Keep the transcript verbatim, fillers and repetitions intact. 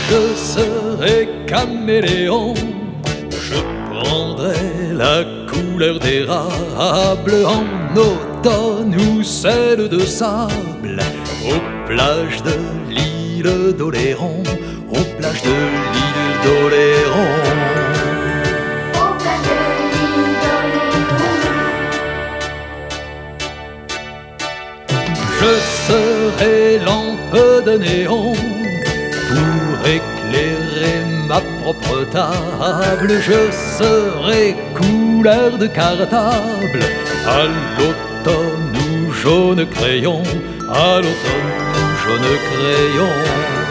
je serai caméléon. Je prendrai la couleur d'érable en automne ou celle de sable. Aux plages de l'île d'Oléron, aux plages de l'île d'Oléron. Je serai lampe de néon pour éclairer ma propre table. Je serai couleur de cartable à l'automne ou jaune crayon, à l'automne ou jaune crayon.